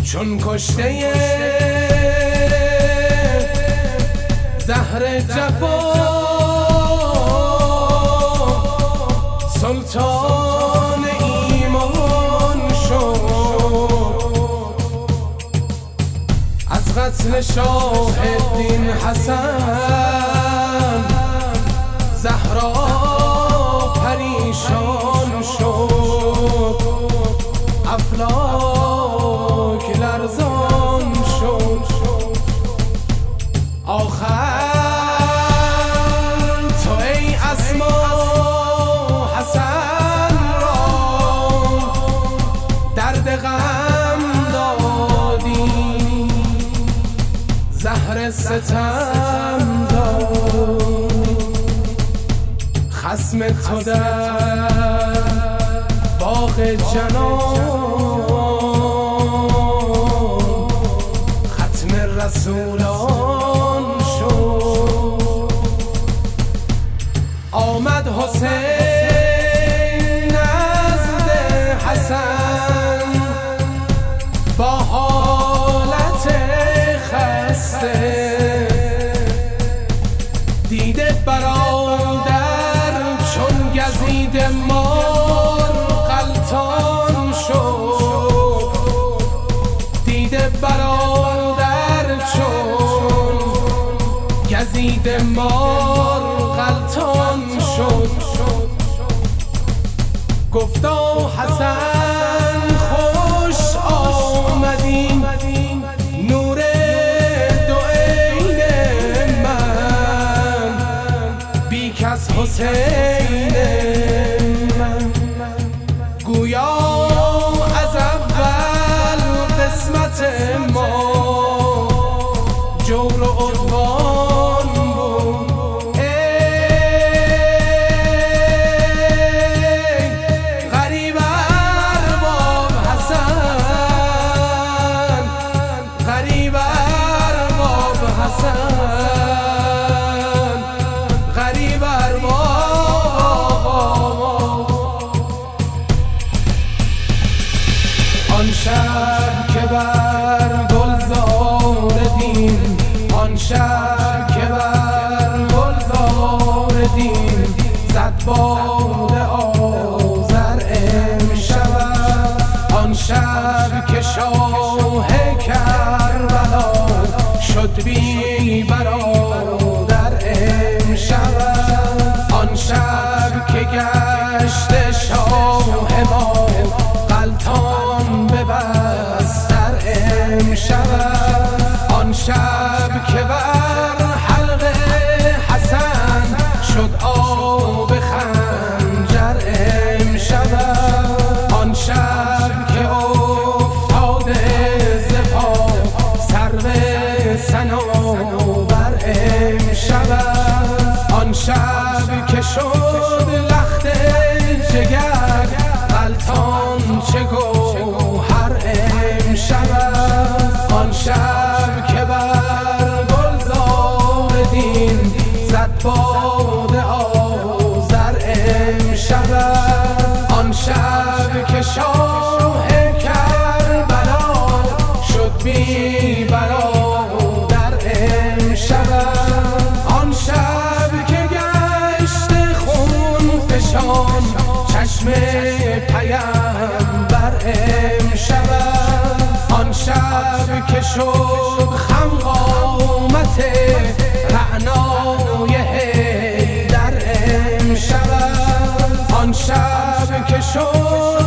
چون کشته زهر جفا سلطان ایمان شد. از قتل شاه الدین حسن زهرا پریشان شد، افلاک لرزان شد. آخر تو ای اسما حسن را درد غم دادی، زهر ستم داد. خصم تو در باغ جنان ختم رسولان شد. آمد حسین نزد حسن با حالت خسته، دیده برادر چون گزید مار غلطان شد. دیده برادر چون گزید مار غلطان شد. گفتا حسن خوش آمدی نور دو عین من، بیک از حسین من. گویا از اول قسمت ما جور و عدوان بود. ای غریب ارباب حسن، غریب ارباب حسن، غریب ارباب. آن شب که بر گلزار دین، آن شب که بر گلزار دین زد باد آذر امشب، آن شب که شاه کربلا شد بی برادر امشب، آن شب که گشت شاه ما غلطان به بستر امشب، آن شب که بر حلق حسن شد آب خنجر امشب، آن شب که افتاده ز پا سرو صنوبر امشب، آن شب که شد لخت جگر غلطان چه گوهر امشب، آن شب که بر گلزار دین زد باد آذر امشب، آن شب که شاه کربلا شد بی برادر امشب، آن شب که گشت خون فشان چشم پیمبر امشب، آن شب که شد خم قامت رعنای حیدر امشب، آن شب که شد